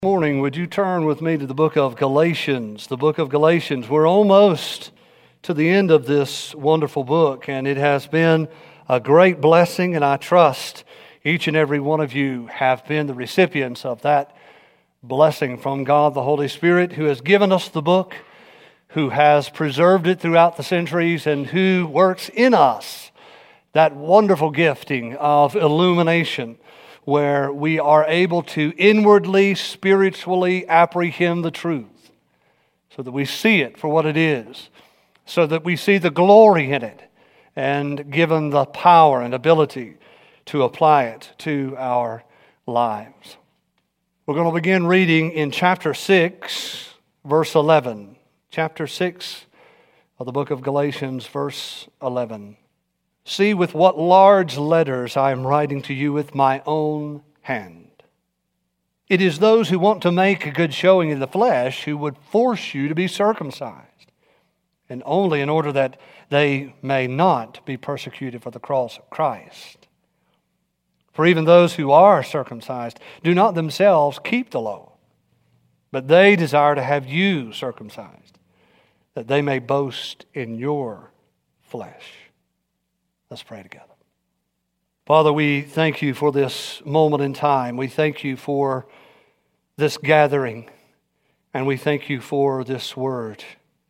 Morning, would you turn with me to the book of Galatians? The book of Galatians. We're almost to the end of this wonderful book, and it has been a great blessing, and I trust each and every one of you have been the recipients of that blessing from God the Holy Spirit, who has given us the book, who has preserved it throughout the centuries, and who works in us that wonderful gifting of illumination, where we are able to inwardly, spiritually apprehend the truth so that we see it for what it is, so that we see the glory in it, and given the power and ability to apply it to our lives. We're going to begin reading in chapter 6, verse 11. Chapter 6 of the book of Galatians, verse 11. See with what large letters I am writing to you with my own hand. It is those who want to make a good showing in the flesh who would force you to be circumcised, and only in order that they may not be persecuted for the cross of Christ. For even those who are circumcised do not themselves keep the law, but they desire to have you circumcised, that they may boast in your flesh. Let's pray together. Father, we thank you for this moment in time. We thank you for this gathering, and we thank you for this word.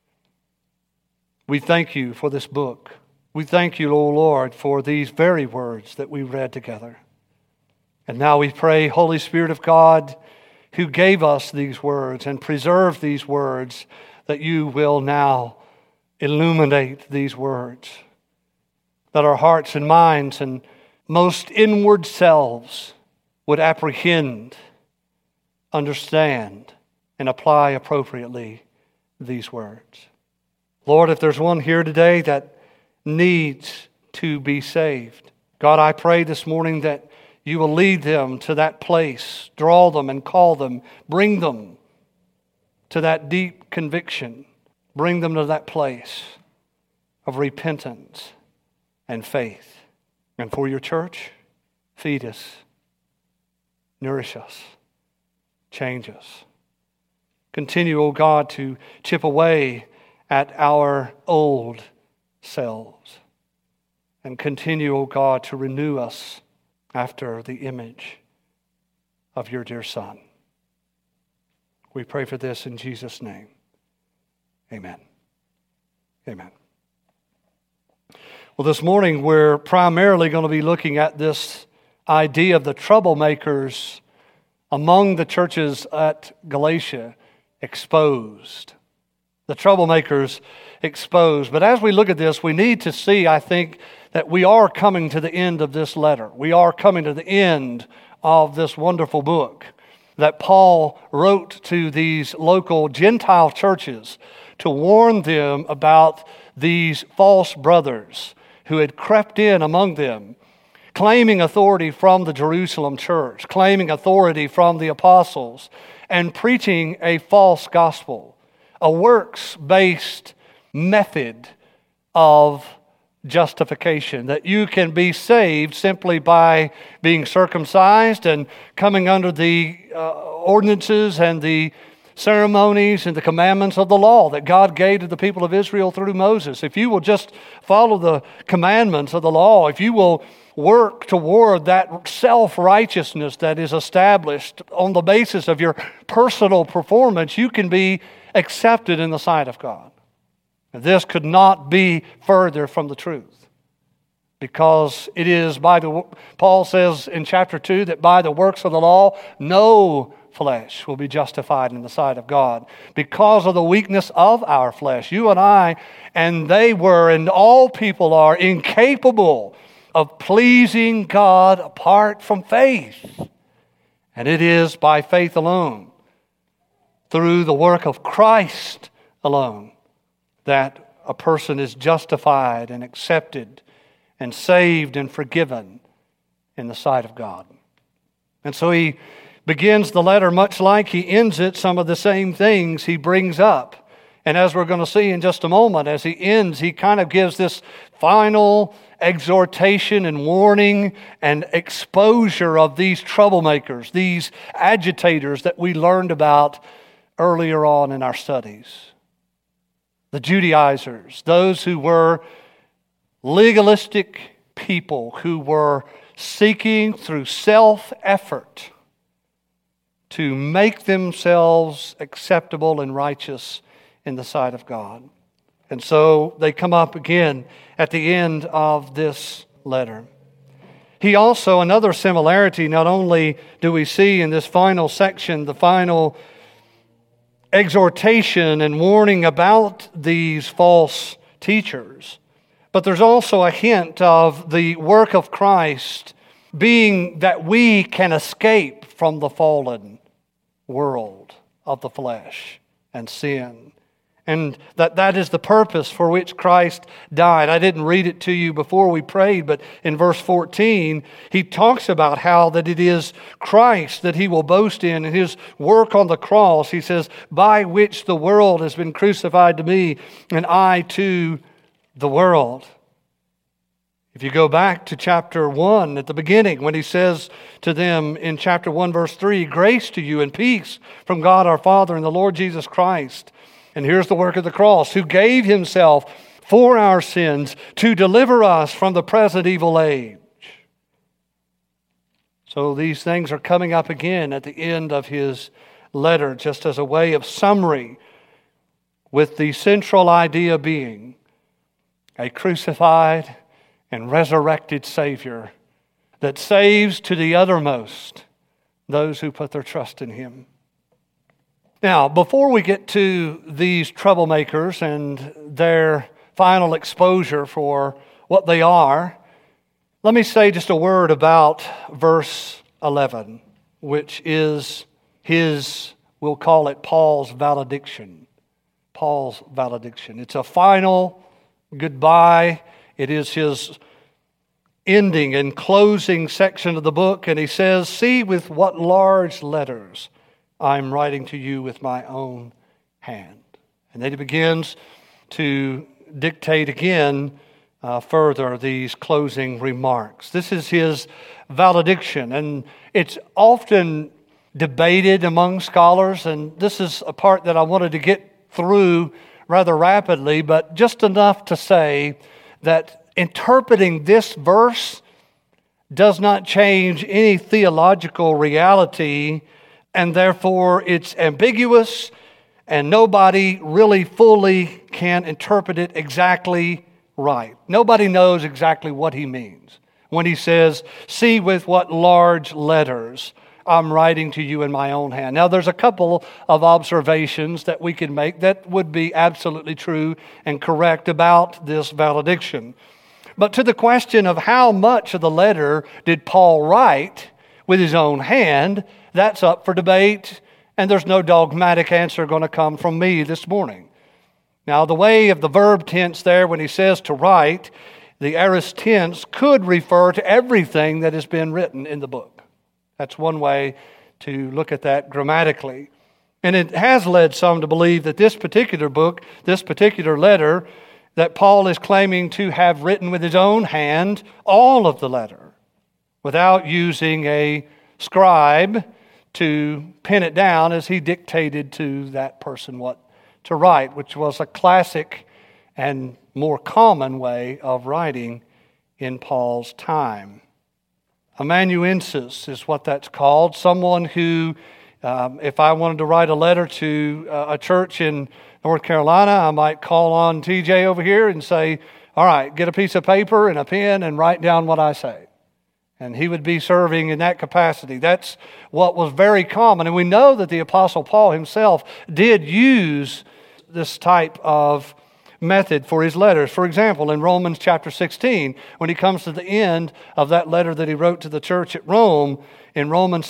We thank you for this book. We thank you, O Lord, for these very words that we read together. And now we pray, Holy Spirit of God, who gave us these words and preserved these words, that you will now illuminate these words, that our hearts and minds and most inward selves would apprehend, understand, and apply appropriately these words. Lord, if there's one here today that needs to be saved, God, I pray this morning that you will lead them to that place, draw them and call them, bring them to that deep conviction, bring them to that place of repentance and faith. And for your church, feed us, nourish us, change us. Continue, O God, to chip away at our old selves. And continue, O God, to renew us after the image of your dear Son. We pray for this in Jesus' name. Amen. Amen. Well, this morning we're primarily going to be looking at this idea of the troublemakers among the churches at Galatia exposed. The troublemakers exposed. But as we look at this, we need to see, I think, that we are coming to the end of this letter. We are coming to the end of this wonderful book that Paul wrote to these local Gentile churches to warn them about these false brothers who had crept in among them, claiming authority from the Jerusalem church, claiming authority from the apostles, and preaching a false gospel, a works-based method of justification, that you can be saved simply by being circumcised and coming under the ordinances and the ceremonies and the commandments of the law that God gave to the people of Israel through Moses. If you will just follow the commandments of the law, if you will work toward that self-righteousness that is established on the basis of your personal performance, you can be accepted in the sight of God. And this could not be further from the truth, because it is Paul says in chapter 2 that by the works of the law, no flesh will be justified in the sight of God because of the weakness of our flesh. You and I, and they were, and all people are, incapable of pleasing God apart from faith. And it is by faith alone, through the work of Christ alone, that a person is justified and accepted and saved and forgiven in the sight of God. And so he begins the letter much like he ends it, some of the same things he brings up And as we're going to see in just a moment, as he ends, he kind of gives this final exhortation and warning and exposure of these troublemakers, these agitators that we learned about earlier on in our studies. The Judaizers, those who were legalistic people who were seeking through self-effort to make themselves acceptable and righteous in the sight of God. And so they come up again at the end of this letter. He also, another similarity, not only do we see in this final section, the final exhortation and warning about these false teachers, but there's also a hint of the work of Christ being that we can escape from the fallen world of the flesh and sin. And that is the purpose for which Christ died. I didn't read it to you before we prayed, but in verse 14, he talks about how that it is Christ that he will boast in his work on the cross. He says, by which the world has been crucified to me, and I to the world. If you go back to chapter 1 at the beginning, when he says to them in chapter 1, verse 3, grace to you and peace from God our Father and the Lord Jesus Christ. And here's the work of the cross, who gave himself for our sins to deliver us from the present evil age. So these things are coming up again at the end of his letter, just as a way of summary, with the central idea being a crucified and resurrected Savior that saves to the uttermost those who put their trust in him. Now, before we get to these troublemakers and their final exposure for what they are, let me say just a word about verse 11, which is we'll call it Paul's valediction. Paul's valediction. It's a final goodbye. It is his ending and closing section of the book, and he says, see with what large letters I'm writing to you with my own hand. And then he begins to dictate again further these closing remarks. This is his valediction, and it's often debated among scholars, and this is a part that I wanted to get through rather rapidly, but just enough to say that interpreting this verse does not change any theological reality, and therefore it's ambiguous, and nobody really fully can interpret it exactly right. Nobody knows exactly what he means when he says, see with what large letters I'm writing to you in my own hand. Now, there's a couple of observations that we can make that would be absolutely true and correct about this valediction. But to the question of how much of the letter did Paul write with his own hand, that's up for debate, and there's no dogmatic answer going to come from me this morning. Now, the way of the verb tense there, when he says to write, the aorist tense could refer to everything that has been written in the book. That's one way to look at that grammatically. And it has led some to believe that this particular book, this particular letter, that Paul is claiming to have written with his own hand, all of the letter, without using a scribe to pin it down as he dictated to that person what to write, which was a classic and more common way of writing in Paul's time. Amanuensis is what that's called. Someone who, if I wanted to write a letter to a church in North Carolina, I might call on TJ over here and say, all right, get a piece of paper and a pen and write down what I say. And he would be serving in that capacity. That's what was very common. And we know that the Apostle Paul himself did use this type of method for his letters. For example, in Romans chapter 16, when he comes to the end of that letter that he wrote to the church at Rome, in Romans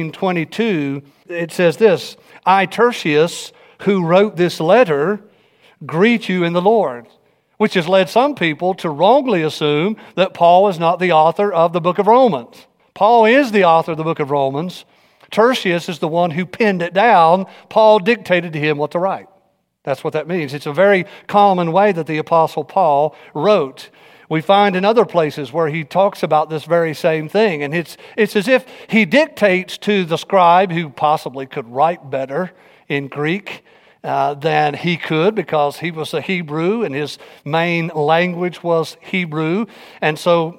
16:22, it says this, I, Tertius, who wrote this letter, greet you in the Lord. Which has led some people to wrongly assume that Paul is not the author of the book of Romans. Paul is the author of the book of Romans. Tertius is the one who penned it down. Paul dictated to him what to write. That's what that means. It's a very common way that the Apostle Paul wrote. We find in other places where he talks about this very same thing. And it's as if he dictates to the scribe, who possibly could write better in Greek than he could, because he was a Hebrew and his main language was Hebrew. And so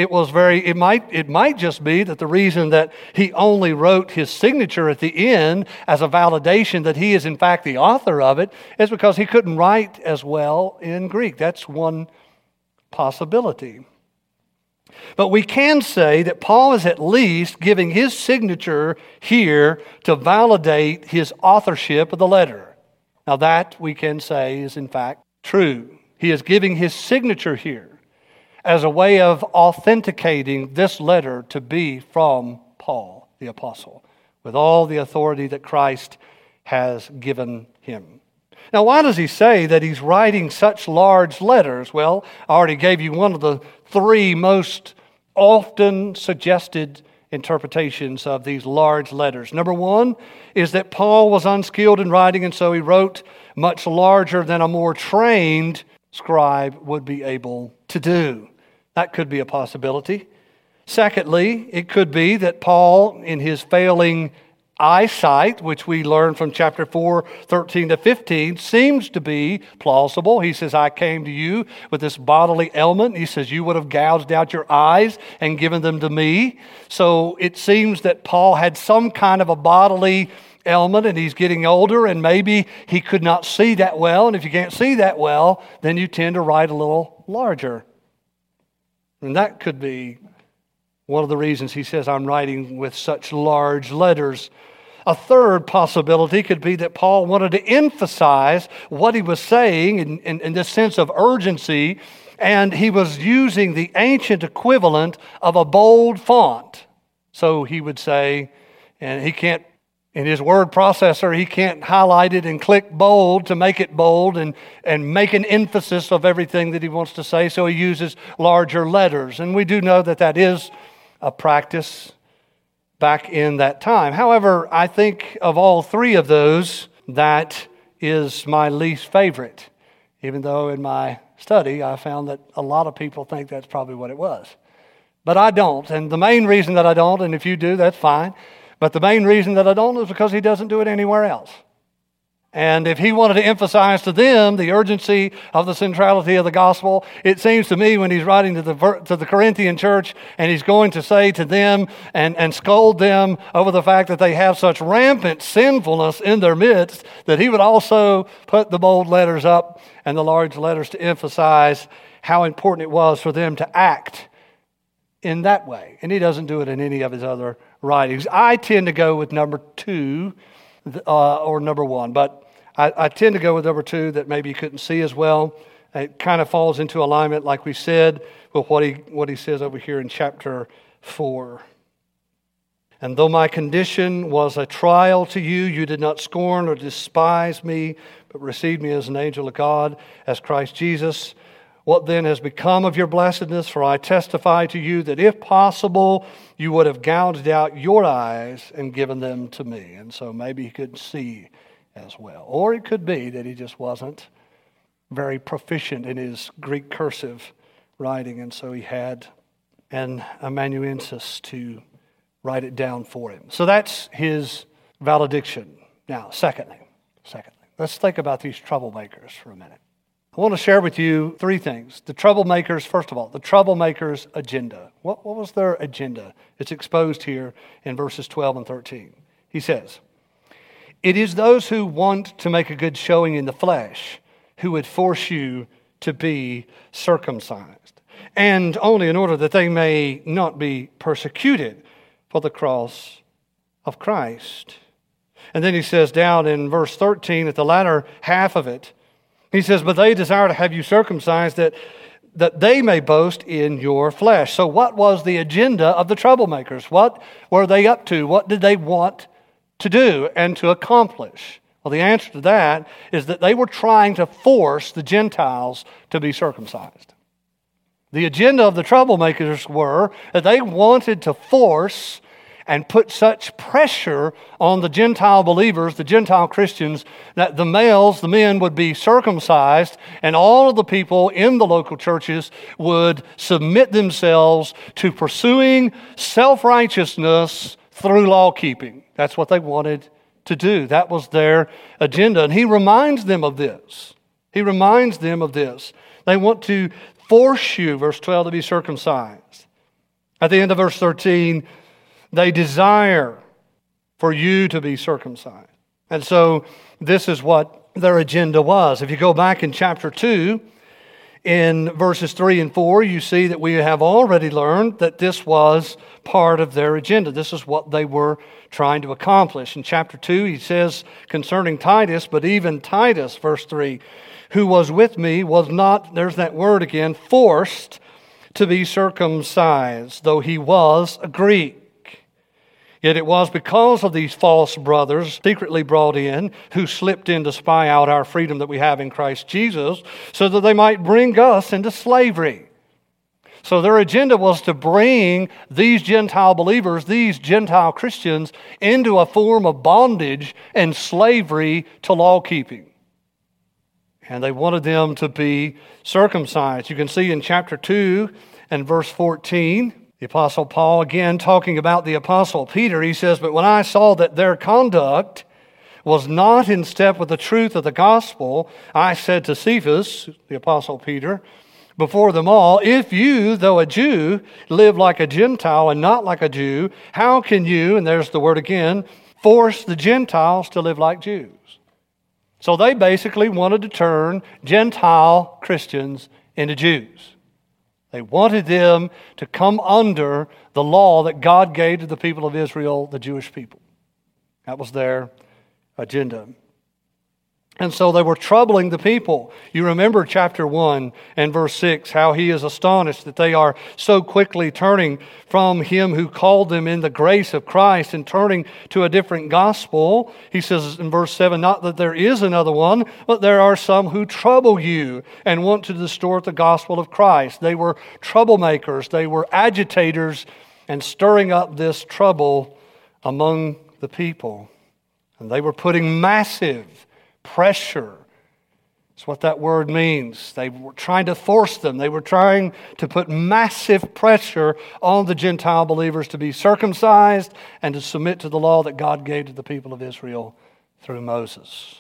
it might just be that the reason that he only wrote his signature at the end as a validation that he is in fact the author of it is because he couldn't write as well in Greek. That's one possibility. But we can say that Paul is at least giving his signature here to validate his authorship of the letter. Now that we can say is in fact true. He is giving his signature here as a way of authenticating this letter to be from Paul, the apostle, with all the authority that Christ has given him. Now, why does he say that he's writing such large letters? Well, I already gave you one of the three most often suggested interpretations of these large letters. Number one is that Paul was unskilled in writing, and so he wrote much larger than a more trained scribe would be able to do. That could be a possibility. Secondly, it could be that Paul, in his failing eyesight, which we learn from chapter 4, 13 to 15, seems to be plausible. He says, I came to you with this bodily ailment. He says, you would have gouged out your eyes and given them to me. So it seems that Paul had some kind of a bodily ailment, and he's getting older, and maybe he could not see that well. And if you can't see that well, then you tend to write a little larger. And that could be one of the reasons he says, I'm writing with such large letters. A third possibility could be that Paul wanted to emphasize what he was saying in this sense of urgency, and he was using the ancient equivalent of a bold font. So he would say, and he can't, in his word processor, he can't highlight it and click bold to make it bold and make an emphasis of everything that he wants to say, so he uses larger letters. And we do know that that is a practice back in that time. However, I think of all three of those, that is my least favorite, even though in my study I found that a lot of people think that's probably what it was. But I don't, and the main reason that I don't, and if you do, that's fine, but the main reason that I don't is because he doesn't do it anywhere else. And if he wanted to emphasize to them the urgency of the centrality of the gospel, it seems to me when he's writing to the Corinthian church and he's going to say to them and scold them over the fact that they have such rampant sinfulness in their midst, that he would also put the bold letters up and the large letters to emphasize how important it was for them to act in that way. And he doesn't do it in any of his other writings. I tend to go with number two or number one, but I tend to go with number two, that maybe you couldn't see as well. It kind of falls into alignment, like we said, with what he says over here in chapter 4. And though my condition was a trial to you, you did not scorn or despise me, but received me as an angel of God, as Christ Jesus. What then has become of your blessedness? For I testify to you that if possible, you would have gouged out your eyes and given them to me. And so maybe he couldn't see as well. Or it could be that he just wasn't very proficient in his Greek cursive writing, and so he had an amanuensis to write it down for him. So that's his valediction. Now, secondly, let's think about these troublemakers for a minute. I want to share with you three things. The troublemakers, first of all, the troublemakers' agenda. What was their agenda? It's exposed here in verses 12 and 13. He says, it is those who want to make a good showing in the flesh who would force you to be circumcised, and only in order that they may not be persecuted for the cross of Christ. And then he says down in verse 13, at the latter half of it, he says, but they desire to have you circumcised that they may boast in your flesh. So what was the agenda of the troublemakers? What were they up to? What did they want to do and to accomplish? Well, the answer to that is that they were trying to force the Gentiles to be circumcised. The agenda of the troublemakers were that they wanted to force and put such pressure on the Gentile believers, the Gentile Christians, that the males, the men, would be circumcised, and all of the people in the local churches would submit themselves to pursuing self-righteousness through law-keeping. That's what they wanted to do. That was their agenda. And he reminds them of this. He reminds them of this. They want to force you, verse 12, to be circumcised. At the end of verse 13, they desire for you to be circumcised. And so this is what their agenda was. If you go back in chapter 2, in verses 3 and 4, you see that we have already learned that this was part of their agenda. This is what they were trying to accomplish. In chapter 2, he says concerning Titus, but even Titus, verse 3, who was with me was not, there's that word again, forced to be circumcised, though he was a Greek. Yet it was because of these false brothers secretly brought in, who slipped in to spy out our freedom that we have in Christ Jesus, so that they might bring us into slavery. So their agenda was to bring these Gentile believers, these Gentile Christians, into a form of bondage and slavery to law-keeping. And they wanted them to be circumcised. You can see in chapter 2 and verse 14, the Apostle Paul, again talking about the Apostle Peter, he says, but when I saw that their conduct was not in step with the truth of the gospel, I said to Cephas, the Apostle Peter, before them all, if you, though a Jew, live like a Gentile and not like a Jew, how can you, and there's the word again, force the Gentiles to live like Jews? So they basically wanted to turn Gentile Christians into Jews. They wanted them to come under the law that God gave to the people of Israel, the Jewish people. That was their agenda. And so they were troubling the people. You remember chapter 1 and verse 6, how he is astonished that they are so quickly turning from him who called them in the grace of Christ and turning to a different gospel. He says in verse 7, not that there is another one, but there are some who trouble you and want to distort the gospel of Christ. They were troublemakers. They were agitators and stirring up this trouble among the people. And they were putting massive pressure. That's what that word means. They were trying to force them. They were trying to put massive pressure on the Gentile believers to be circumcised and to submit to the law that God gave to the people of Israel through Moses.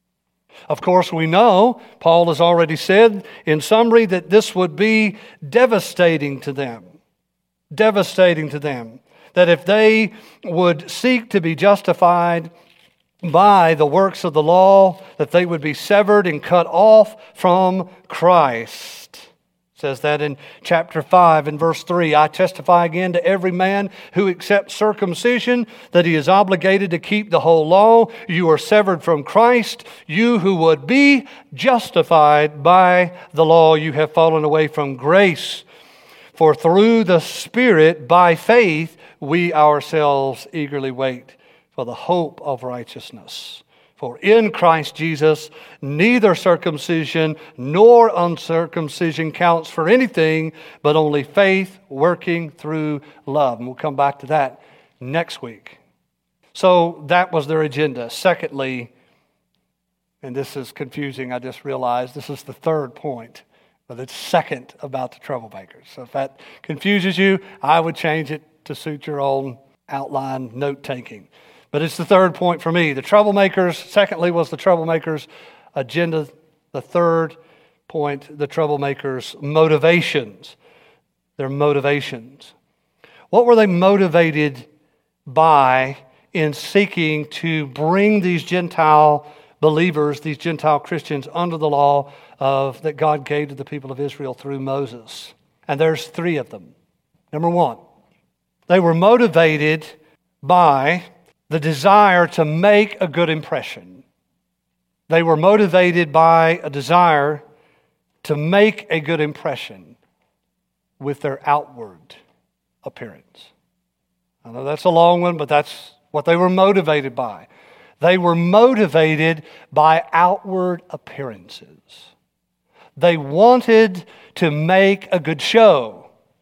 Of course, we know, Paul has already said in summary, that this would be devastating to them. Devastating to them. That if they would seek to be justified by the works of the law, that they would be severed and cut off from Christ. It says that in chapter 5 and verse 3, I testify again to every man who accepts circumcision that he is obligated to keep the whole law. You are severed from Christ. You who would be justified by the law, you have fallen away from grace. For through the Spirit, by faith, we ourselves eagerly wait for the hope of righteousness. For in Christ Jesus, neither circumcision nor uncircumcision counts for anything, but only faith working through love. And we'll come back to that next week. So that was their agenda. Secondly, and this is confusing, I just realized, this is the third point, but it's second about the troublemakers. So if that confuses you, I would change it to suit your own outline note-taking. But it's the third point for me. The troublemakers, secondly, was the troublemakers' agenda. The third point, the troublemakers' motivations. Their motivations. What were they motivated by in seeking to bring these Gentile believers, these Gentile Christians, under the law that God gave to the people of Israel through Moses? And there's three of them. Number one, they were motivated by the desire to make a good impression. They were motivated by a desire to make a good impression with their outward appearance. I know that's a long one, but that's what they were motivated by. They were motivated by outward appearances. They wanted to make a good show.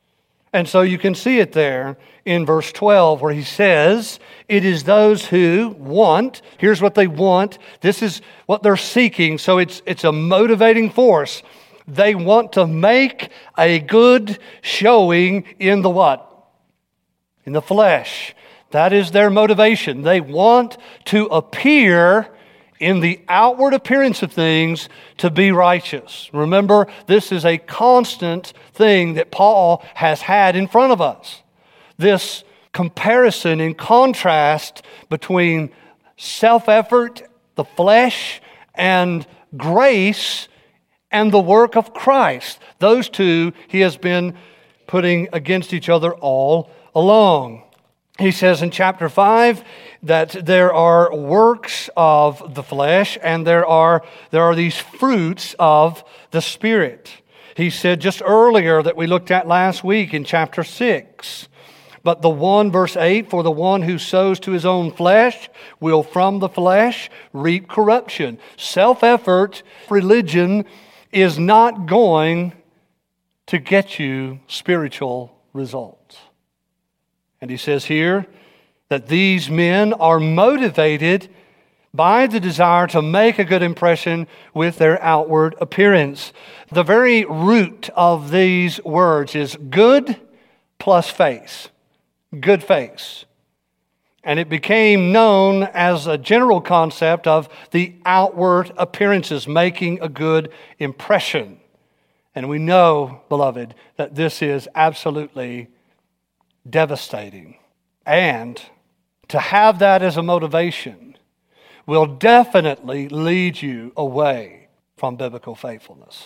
And so you can see it there in verse 12 where he says, it is those who want, here's what they want, this is what they're seeking, so it's a motivating force. They want to make a good showing in the what? In the flesh. That is their motivation. They want to appear in the outward appearance of things to be righteous. Remember, this is a constant thing that Paul has had in front of us. This comparison and contrast between self-effort, the flesh, and grace and the work of Christ. Those two he has been putting against each other all along. He says in chapter 5 that there are works of the flesh and there are these fruits of the Spirit. He said just earlier that we looked at last week in chapter 6. But the one, verse 8, for the one who sows to his own flesh will from the flesh reap corruption. Self-effort, religion is not going to get you spiritual results. And he says here that these men are motivated by the desire to make a good impression with their outward appearance. The very root of these words is good plus face. Good face. And it became known as a general concept of the outward appearances, making a good impression. And we know, beloved, that this is absolutely devastating. And to have that as a motivation will definitely lead you away from biblical faithfulness.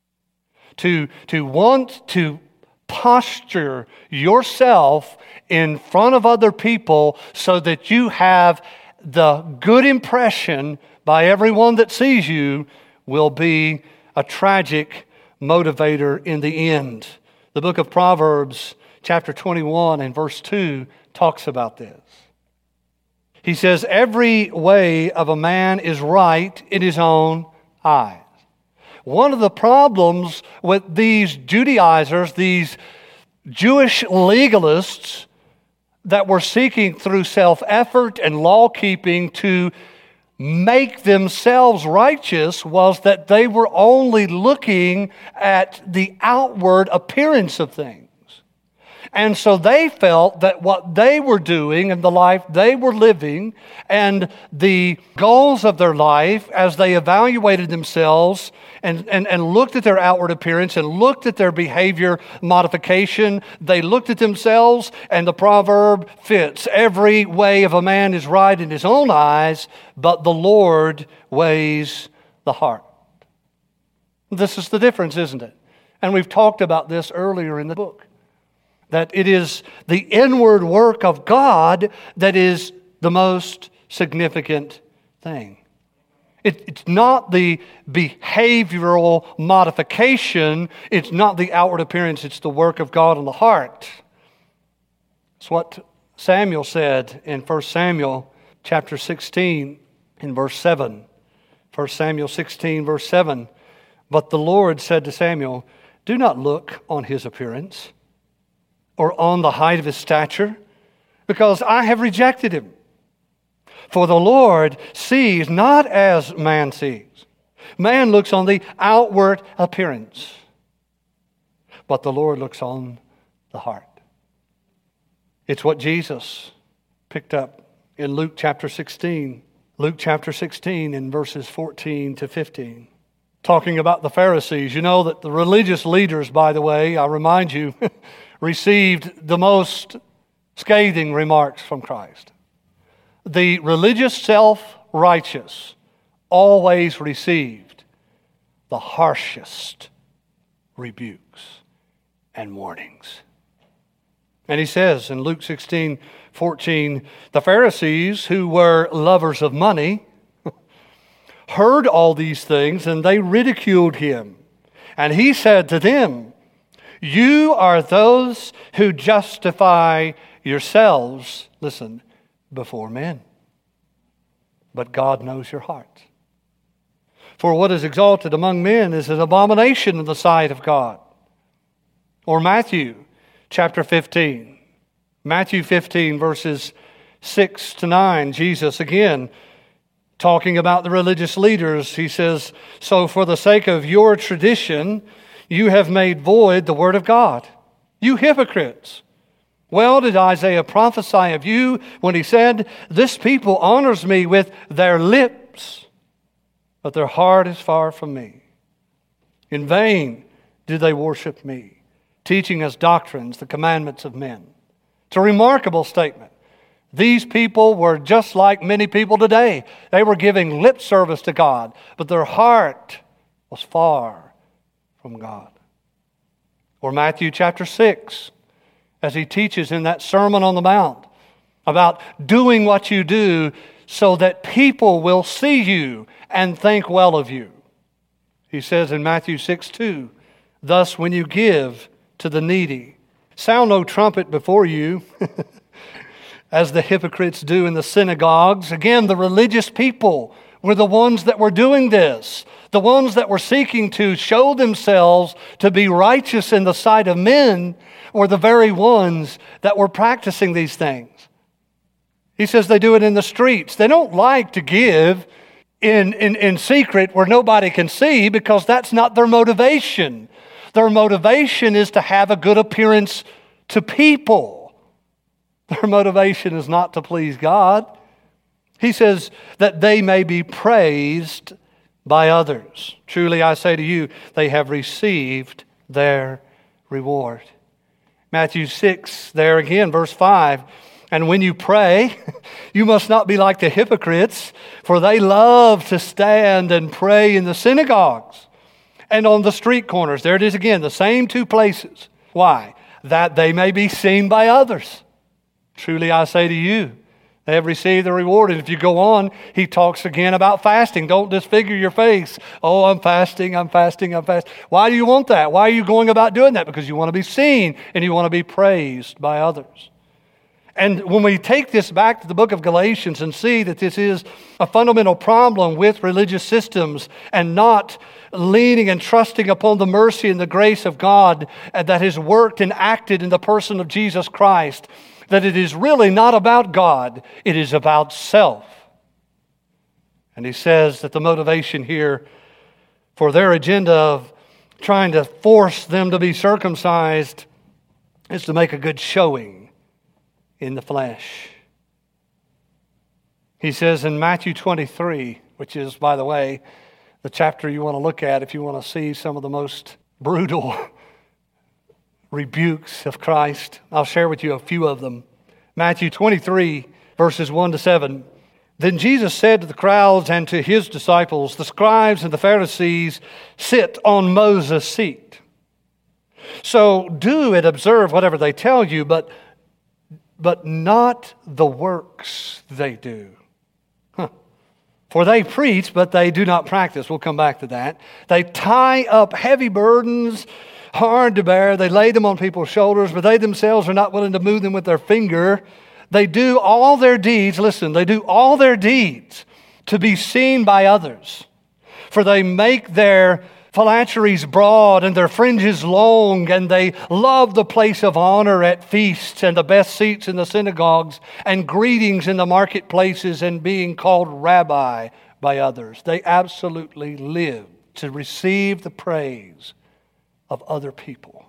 To want to posture yourself in front of other people so that you have the good impression by everyone that sees you will be a tragic motivator in the end. The book of Proverbs, chapter 21 and verse 2 talks about this. He says, every way of a man is right in his own eyes. One of the problems with these Judaizers, these Jewish legalists that were seeking through self-effort and law-keeping to make themselves righteous was that they were only looking at the outward appearance of things. And so they felt that what they were doing and the life they were living and the goals of their life as they evaluated themselves and looked at their outward appearance and looked at their behavior modification, they looked at themselves and the proverb fits. Every way of a man is right in his own eyes, but the Lord weighs the heart. This is the difference, isn't it? And we've talked about this earlier in the book. That it is the inward work of God that is the most significant thing. It's not the behavioral modification. It's not the outward appearance. It's the work of God on the heart. It's what Samuel said in 1 Samuel chapter 16 in verse 7. 1 Samuel 16 verse 7. But the Lord said to Samuel, do not look on his appearance or on the height of his stature, because I have rejected him. For the Lord sees not as man sees. Man looks on the outward appearance, but the Lord looks on the heart. It's what Jesus picked up in Luke chapter 16. Luke chapter 16 in verses 14 to 15. Talking about the Pharisees. You know that the religious leaders, by the way, I remind you, received the most scathing remarks from Christ. The religious self-righteous always received the harshest rebukes and warnings. And he says in Luke 16:14, the Pharisees, who were lovers of money, heard all these things and they ridiculed him. And he said to them, you are those who justify yourselves, listen, before men. But God knows your heart. For what is exalted among men is an abomination in the sight of God. Or Matthew chapter 15. Matthew 15, verses 6 to 9. Jesus again talking about the religious leaders. He says, "So for the sake of your tradition, you have made void the word of God. You hypocrites! Well did Isaiah prophesy of you when he said, 'This people honors me with their lips, but their heart is far from me. In vain do they worship me, teaching as doctrines the commandments of men.'" It's a remarkable statement. These people were just like many people today. They were giving lip service to God, but their heart was far from God. Or Matthew chapter 6, as he teaches in that Sermon on the Mount about doing what you do so that people will see you and think well of you. He says in Matthew 6:2, "Thus when you give to the needy, sound no trumpet before you, as the hypocrites do in the synagogues." Again, the religious people were the ones that were doing this. The ones that were seeking to show themselves to be righteous in the sight of men were the very ones that were practicing these things. He says they do it in the streets. They don't like to give in secret where nobody can see, because that's not their motivation. Their motivation is to have a good appearance to people. Their motivation is not to please God. He says that they may be praised by others. Truly I say to you, they have received their reward. Matthew 6, there again, verse 5. "And when you pray, you must not be like the hypocrites, for they love to stand and pray in the synagogues and on the street corners." There it is again, the same two places. Why? "That they may be seen by others. Truly I say to you, they have received the reward." And if you go on, he talks again about fasting. Don't disfigure your face. "Oh, I'm fasting, I'm fasting, I'm fasting." Why do you want that? Why are you going about doing that? Because you want to be seen and you want to be praised by others. And when we take this back to the book of Galatians and see that this is a fundamental problem with religious systems and not leaning and trusting upon the mercy and the grace of God that has worked and acted in the person of Jesus Christ, that it is really not about God, it is about self. And he says that the motivation here for their agenda of trying to force them to be circumcised is to make a good showing in the flesh. He says in Matthew 23, which is, by the way, the chapter you want to look at if you want to see some of the most brutal rebukes of Christ. I'll share with you a few of them. Matthew 23, verses 1 to 7. "Then Jesus said to the crowds and to his disciples, 'The scribes and the Pharisees sit on Moses' seat. So do and observe whatever they tell you, but not the works they do. For they preach, but they do not practice.'" We'll come back to that. "They tie up heavy burdens, hard to bear. They lay them on people's shoulders, but they themselves are not willing to move them with their finger. They do all their deeds," listen, "they do all their deeds to be seen by others. For they make their phylacteries broad and their fringes long, and they love the place of honor at feasts and the best seats in the synagogues and greetings in the marketplaces and being called rabbi by others." They absolutely live to receive the praise of other people.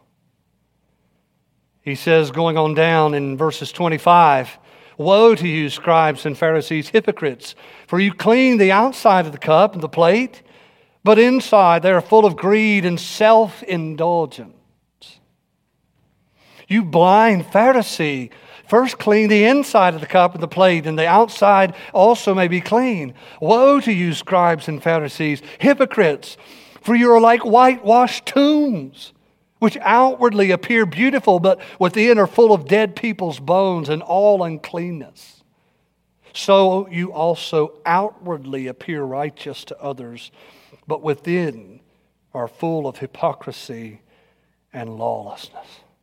He says, going on down in verses 25, "Woe to you, scribes and Pharisees, hypocrites! For you clean the outside of the cup and the plate, but inside they are full of greed and self-indulgence. You blind Pharisee, first clean the inside of the cup and the plate, and the outside also may be clean. Woe to you, scribes and Pharisees, hypocrites! For you are like whitewashed tombs, which outwardly appear beautiful, but within are full of dead people's bones and all uncleanness. So you also outwardly appear righteous to others, but within are full of hypocrisy and lawlessness."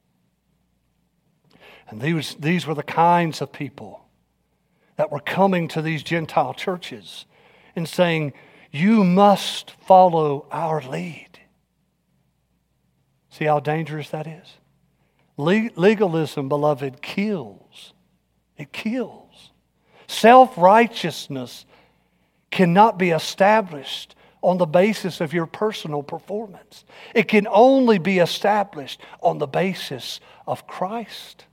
And these were the kinds of people that were coming to these Gentile churches and saying, "You must follow our lead." See how dangerous that is? Legalism, beloved, kills. It kills. Self-righteousness cannot be established on the basis of your personal performance. It can only be established on the basis of Christ.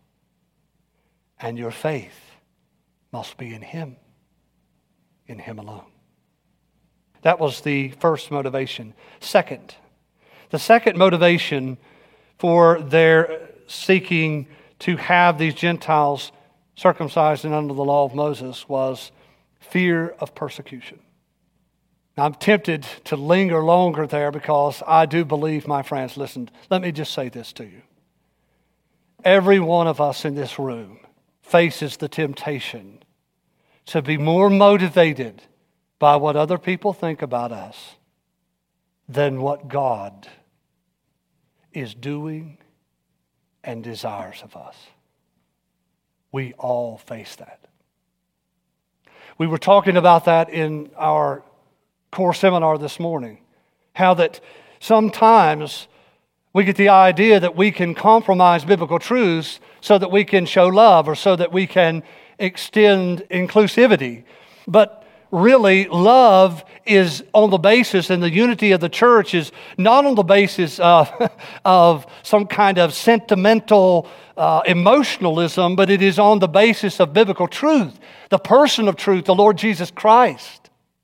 And your faith must be in Him alone. That was the first motivation. Second, the second motivation for their seeking to have these Gentiles circumcised and under the law of Moses was fear of persecution. Now, I'm tempted to linger longer there because I do believe, my friends, listen, let me just say this to you. Every one of us in this room faces the temptation to be more motivated by what other people think about us than what God is doing and desires of us. We all face that. We were talking about that in our core seminar this morning. How that sometimes we get the idea that we can compromise biblical truths so that we can show love or so that we can extend inclusivity. But really, love is on the basis, and the unity of the church is not on the basis of some kind of sentimental emotionalism, but it is on the basis of biblical truth, the person of truth, the Lord Jesus Christ.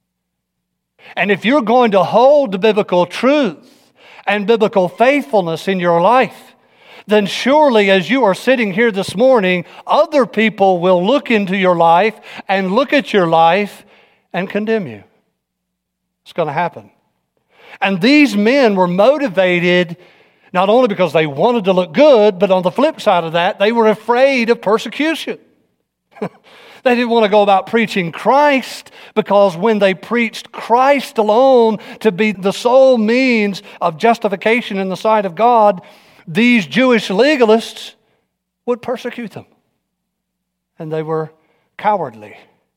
And if you're going to hold the biblical truth and biblical faithfulness in your life, then surely as you are sitting here this morning, other people will look into your life and look at your life and condemn you. It's going to happen. And these men were motivated not only because they wanted to look good, but on the flip side of that, they were afraid of persecution. They didn't want to go about preaching Christ because when they preached Christ alone to be the sole means of justification in the sight of God, these Jewish legalists would persecute them. And they were cowardly.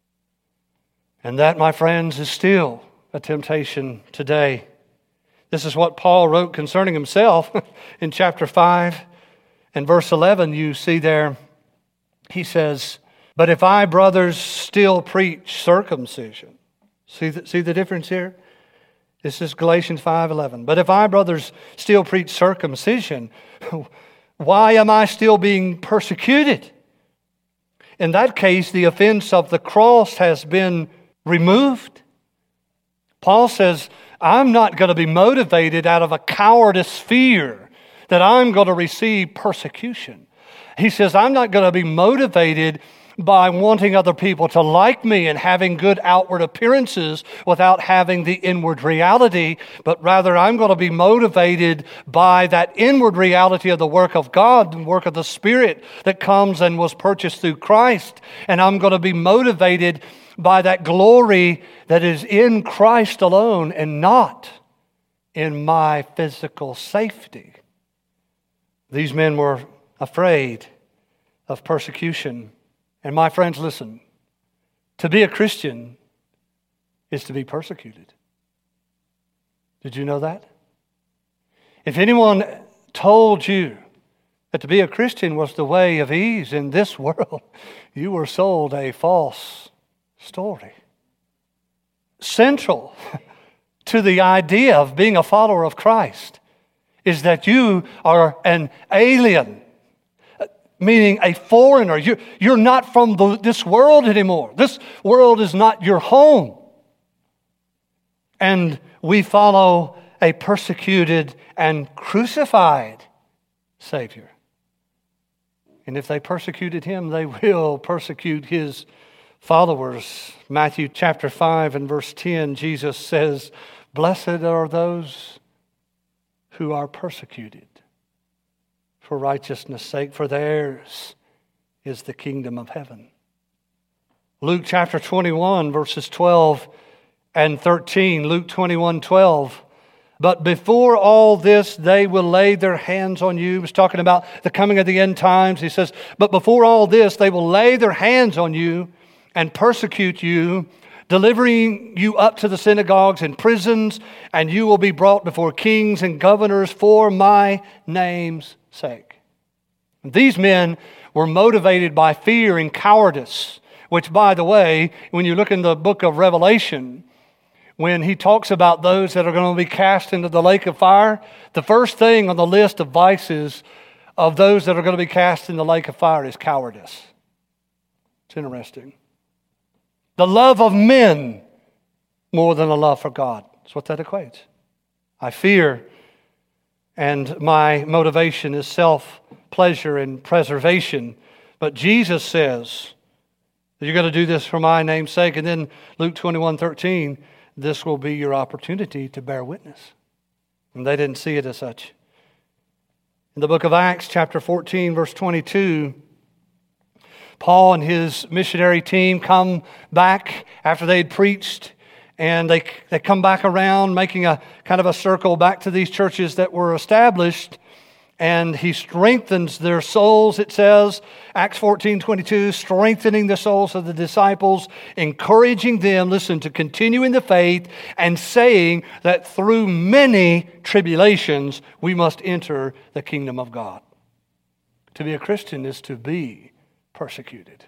And that, my friends, is still a temptation today. This is what Paul wrote concerning himself in chapter 5 and verse 11. You see there, he says, "But if I, brothers, still preach circumcision." See the difference here? This is Galatians 5:11. "But if I, brothers, still preach circumcision, why am I still being persecuted? In that case, the offense of the cross has been removed." Paul says, I'm not going to be motivated out of a cowardice fear that I'm going to receive persecution. He says, I'm not going to be motivated by wanting other people to like me and having good outward appearances without having the inward reality, but rather I'm going to be motivated by that inward reality of the work of God, the work of the Spirit that comes and was purchased through Christ. And I'm going to be motivated by that glory that is in Christ alone and not in my physical safety. These men were afraid of persecution. And my friends, listen, to be a Christian is to be persecuted. Did you know that? If anyone told you that to be a Christian was the way of ease in this world, you were sold a false story. Central to the idea of being a follower of Christ is that you are an alien, meaning a foreigner. You're not from this world anymore. This world is not your home. And we follow a persecuted and crucified Savior. And if they persecuted Him, they will persecute His followers. Matthew chapter 5 and verse 10, Jesus says, "Blessed are those who are persecuted for righteousness' sake, for theirs is the kingdom of heaven." Luke chapter 21, verses 12 and 13. Luke 21:12. "But before all this, they will lay their hands on you." He was talking about the coming of the end times. He says, "But before all this, they will lay their hands on you and persecute you, delivering you up to the synagogues and prisons, and you will be brought before kings and governors for my name's sake." These men were motivated by fear and cowardice, which, by the way, when you look in the book of Revelation, when he talks about those that are going to be cast into the lake of fire, the first thing on the list of vices of those that are going to be cast in the lake of fire is cowardice. It's interesting. The love of men more than a love for God. That's what that equates. I fear, and my motivation is self-pleasure and preservation. But Jesus says that you're going to do this for my name's sake. And then Luke 21:13, this will be your opportunity to bear witness. And they didn't see it as such. In the book of Acts, chapter 14, verse 22, Paul and his missionary team come back after they'd preached, and they come back around making a kind of a circle back to these churches that were established, and he strengthens their souls, it says, Acts 14:22, strengthening the souls of the disciples, encouraging them, listen, to continue in the faith, and saying that through many tribulations we must enter the kingdom of God. To be a Christian is to be persecuted.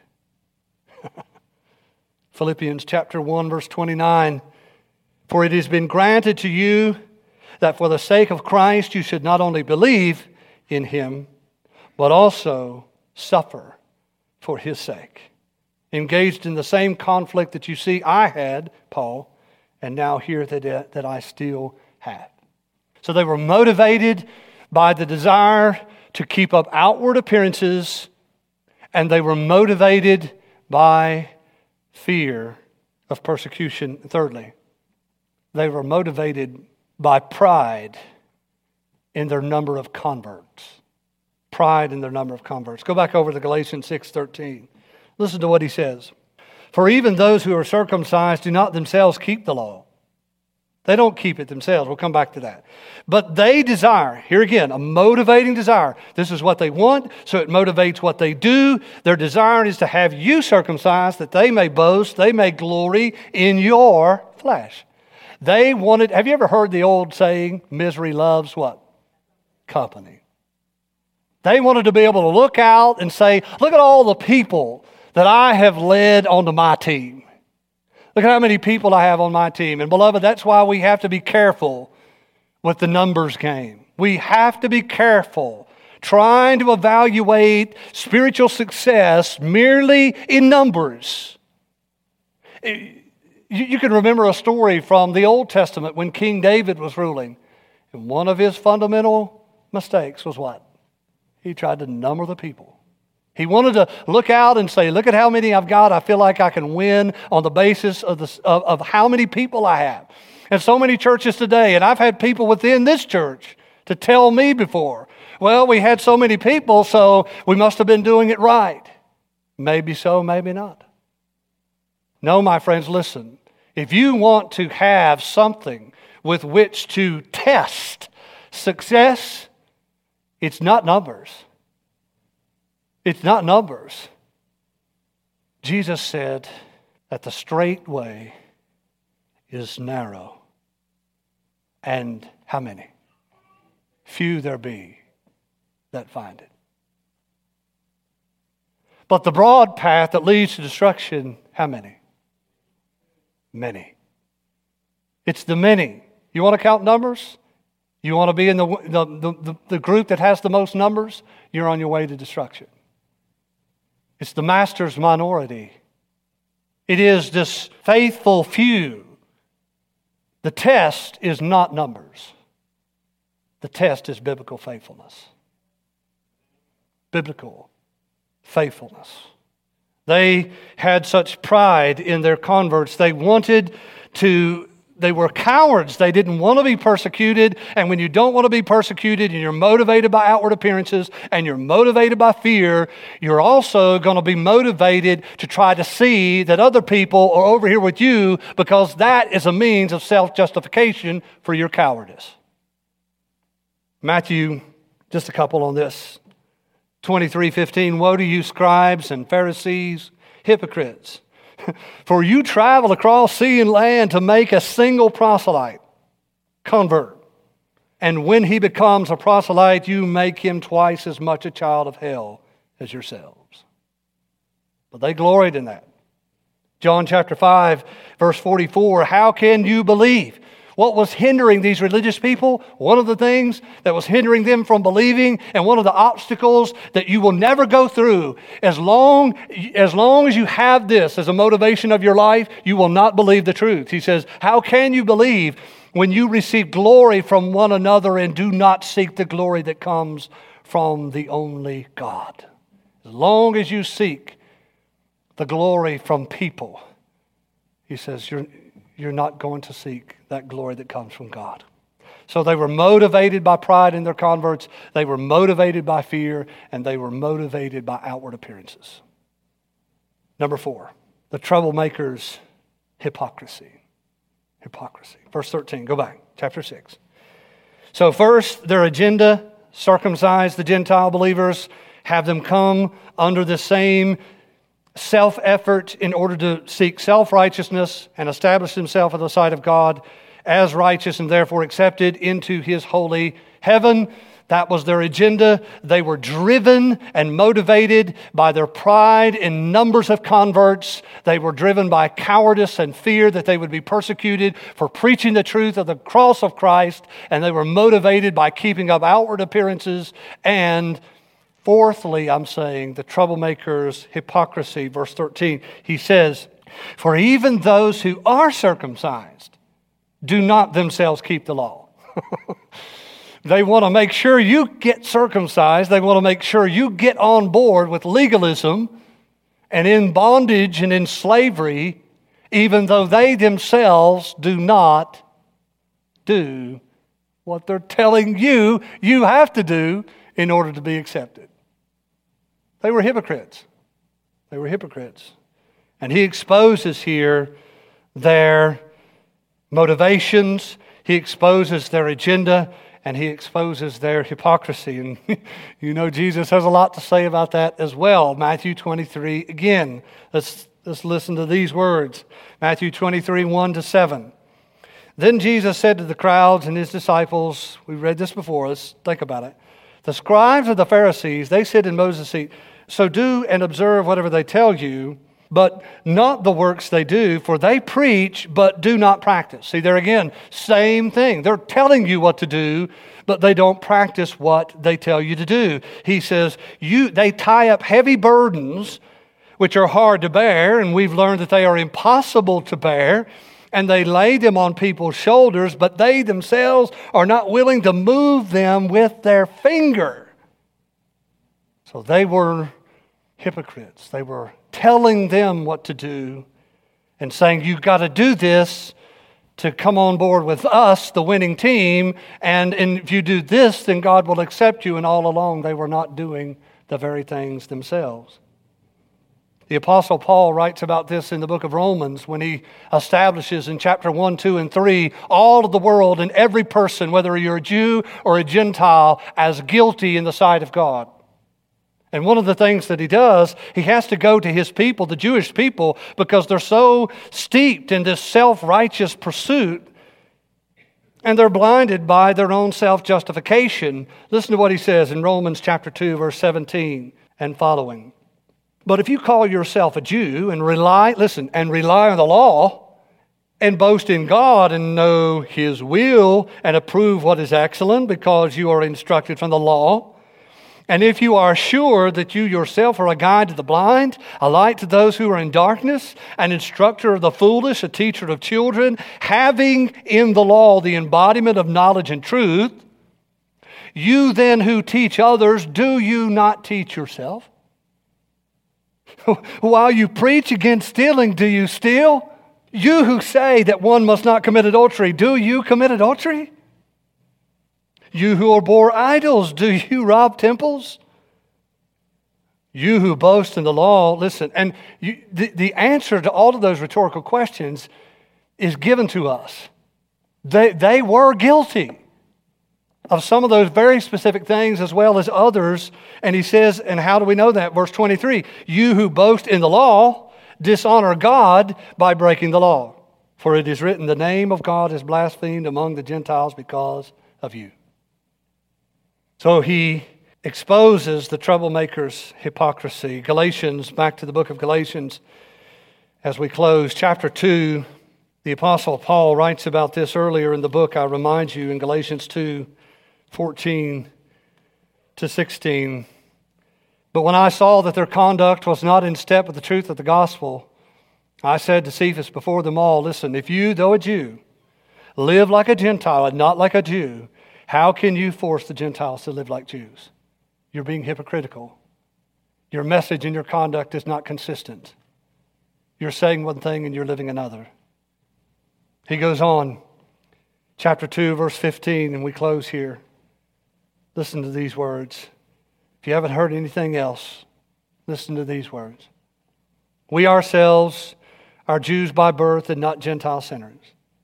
Philippians chapter 1, verse 29, for it has been granted to you that for the sake of Christ you should not only believe in Him, but also suffer for His sake. Engaged in the same conflict that you see I had, Paul, and now here that I still have. So they were motivated by the desire to keep up outward appearances, and they were motivated by fear of persecution. Thirdly, they were motivated by pride in their number of converts. Pride in their number of converts. Go back over to Galatians 6:13. Listen to what he says. For even those who are circumcised do not themselves keep the law. They don't keep it themselves. We'll come back to that. But they desire, here again, a motivating desire. This is what they want, so it motivates what they do. Their desire is to have you circumcised, that they may boast, they may glory in your flesh. They wanted, have you ever heard the old saying, misery loves what? Company. They wanted to be able to look out and say, look at all the people that I have led onto my team. Look at how many people I have on my team. And beloved, that's why we have to be careful with the numbers game. We have to be careful trying to evaluate spiritual success merely in numbers. You can remember a story from the Old Testament when King David was ruling. And one of his fundamental mistakes was what? He tried to number the people. He wanted to look out and say, look at how many I've got. I feel like I can win on the basis of how many people I have. And so many churches today, and I've had people within this church to tell me before, well, we had so many people, so we must have been doing it right. Maybe so, maybe not. No, my friends, listen. If you want to have something with which to test success, it's not numbers. It's not numbers. Jesus said that the straight way is narrow. And how many? Few there be that find it. But the broad path that leads to destruction, how many? Many. It's the many. You want to count numbers? You want to be in the group that has the most numbers? You're on your way to destruction. It's the master's minority. It is this faithful few. The test is not numbers. The test is biblical faithfulness. Biblical faithfulness. They had such pride in their converts. They were cowards. They didn't want to be persecuted. And when you don't want to be persecuted and you're motivated by outward appearances and you're motivated by fear, you're also going to be motivated to try to see that other people are over here with you, because that is a means of self-justification for your cowardice. Matthew, just a couple on this. 23:15, woe to you, scribes and Pharisees, hypocrites! For you travel across sea and land to make a single proselyte, convert, And when he becomes a proselyte, you make him twice as much a child of hell as yourselves. But they gloried in that. John chapter 5, verse 44, how can you believe? What was hindering these religious people? One of the things that was hindering them from believing, and one of the obstacles that you will never go through, as long as you have this as a motivation of your life, you will not believe the truth. He says, how can you believe when you receive glory from one another and do not seek the glory that comes from the only God? As long as you seek the glory from people, he says, you're not going to seek that glory that comes from God. So they were motivated by pride in their converts, they were motivated by fear, and they were motivated by outward appearances. Number 4, the troublemakers' hypocrisy. Hypocrisy. Verse 13, go back, chapter 6. So first, their agenda, circumcise the Gentile believers, have them come under the same self-effort in order to seek self-righteousness and establish themselves in the sight of God as righteous and therefore accepted into His holy heaven. That was their agenda. They were driven and motivated by their pride in numbers of converts. They were driven by cowardice and fear that they would be persecuted for preaching the truth of the cross of Christ. And they were motivated by keeping up outward appearances. And fourthly, I'm saying, the troublemakers' hypocrisy. Verse 13, he says, for even those who are circumcised do not themselves keep the law. They want to make sure you get circumcised. They want to make sure you get on board with legalism and in bondage and in slavery, even though they themselves do not do what they're telling you have to do in order to be accepted. They were hypocrites. They were hypocrites. And he exposes here their motivations. He exposes their agenda. And he exposes their hypocrisy. And you know Jesus has a lot to say about that as well. Matthew 23 again. Let's listen to these words. Matthew 23, 1-7. Then Jesus said to the crowds and his disciples, we read this before, let's think about it. The scribes of the Pharisees, they sit in Moses' seat. So do and observe whatever they tell you, but not the works they do, for they preach but do not practice. See, there again, same thing. They're telling you what to do, but they don't practice what they tell you to do. He says, they tie up heavy burdens, which are hard to bear, and we've learned that they are impossible to bear, and they lay them on people's shoulders, but they themselves are not willing to move them with their finger. So they were hypocrites. They were telling them what to do and saying, you've got to do this to come on board with us, the winning team, and if you do this, then God will accept you. And all along, they were not doing the very things themselves. The Apostle Paul writes about this in the book of Romans when he establishes in chapter 1, 2, and 3 all of the world and every person, whether you're a Jew or a Gentile, as guilty in the sight of God. And one of the things that he does, he has to go to his people, the Jewish people, because they're so steeped in this self-righteous pursuit and they're blinded by their own self-justification. Listen to what he says in Romans chapter 2, verse 17 and following. But if you call yourself a Jew and rely on the law and boast in God and know His will and approve what is excellent because you are instructed from the law, and if you are sure that you yourself are a guide to the blind, a light to those who are in darkness, an instructor of the foolish, a teacher of children, having in the law the embodiment of knowledge and truth, you then who teach others, do you not teach yourself? While you preach against stealing, do you steal? You who say that one must not commit adultery, do you commit adultery? You who abhor idols, do you rob temples? You who boast in the law, listen, and the answer to all of those rhetorical questions is given to us. They were guilty of some of those very specific things as well as others. And he says, and how do we know that? Verse 23, you who boast in the law dishonor God by breaking the law. For it is written, the name of God is blasphemed among the Gentiles because of you. So he exposes the troublemaker's hypocrisy. Galatians, back to the book of Galatians, as we close, chapter 2, the Apostle Paul writes about this earlier in the book, I remind you, in Galatians 2, 14 to 16. But when I saw that their conduct was not in step with the truth of the gospel, I said to Cephas before them all, listen, if you, though a Jew, live like a Gentile and not like a Jew, how can you force the Gentiles to live like Jews? You're being hypocritical. Your message and your conduct is not consistent. You're saying one thing and you're living another. He goes on, chapter 2, verse 15, and we close here. Listen to these words. If you haven't heard anything else, listen to these words. We ourselves are Jews by birth and not Gentile sinners.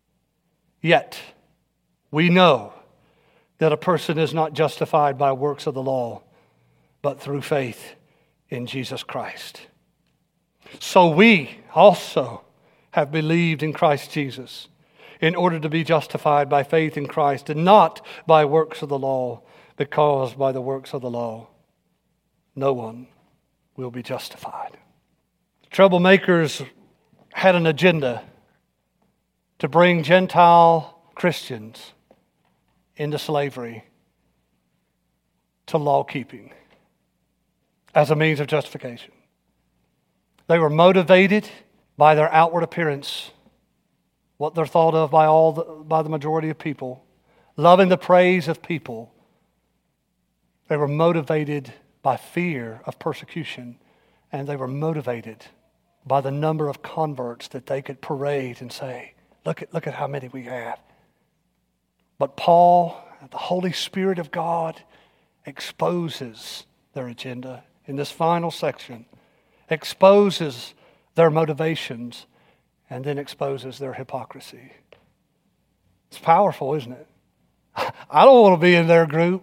Yet we know that a person is not justified by works of the law, but through faith in Jesus Christ. So we also have believed in Christ Jesus in order to be justified by faith in Christ and not by works of the law, because by the works of the law no one will be justified. The troublemakers had an agenda to bring Gentile Christians into slavery to law keeping as a means of justification. They were motivated by their outward appearance, what they're thought of by the majority of people, loving the praise of people. They were motivated by fear of persecution, and they were motivated by the number of converts that they could parade and say, look at how many we have. But Paul, the Holy Spirit of God, exposes their agenda in this final section, exposes their motivations, and then exposes their hypocrisy. It's powerful, isn't it? I don't want to be in their group.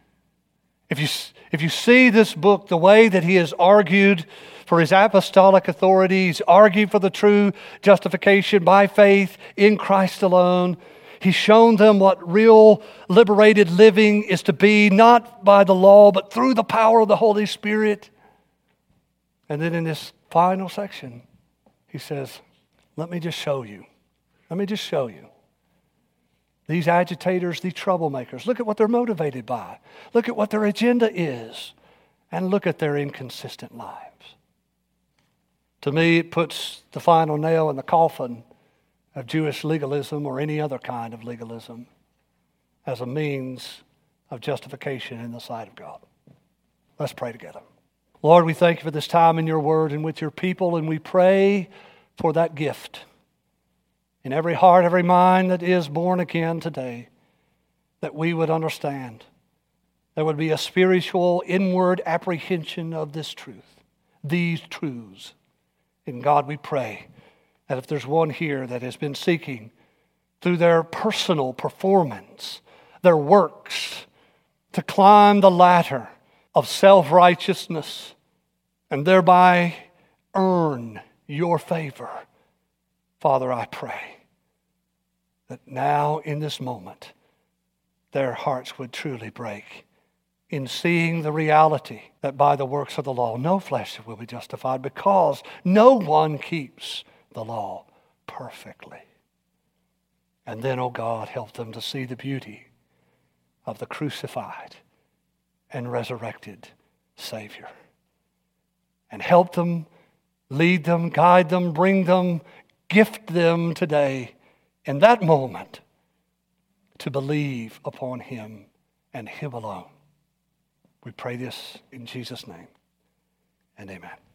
If you see this book, the way that he has argued for his apostolic authority, he's argued for the true justification by faith in Christ alone. He's shown them what real liberated living is to be, not by the law, but through the power of the Holy Spirit. And then in this final section, he says, let me just show you. Let me just show you. These agitators, these troublemakers, look at what they're motivated by. Look at what their agenda is. And look at their inconsistent lives. To me, it puts the final nail in the coffin of Jewish legalism or any other kind of legalism as a means of justification in the sight of God. Let's pray together. Lord, we thank you for this time in your word and with your people, and we pray for that gift in every heart, every mind that is born again today, that we would understand. There would be a spiritual, inward apprehension of this truth, these truths. And God, we pray that if there's one here that has been seeking through their personal performance, their works, to climb the ladder of self-righteousness and thereby earn your favor, Father, I pray that now in this moment, their hearts would truly break in seeing the reality that by the works of the law, no flesh will be justified, because no one keeps the law perfectly. And then, oh God, help them to see the beauty of the crucified and resurrected Savior. And help them, lead them, guide them, bring them, gift them today in that moment to believe upon him and him alone. We pray this in Jesus' name, and amen.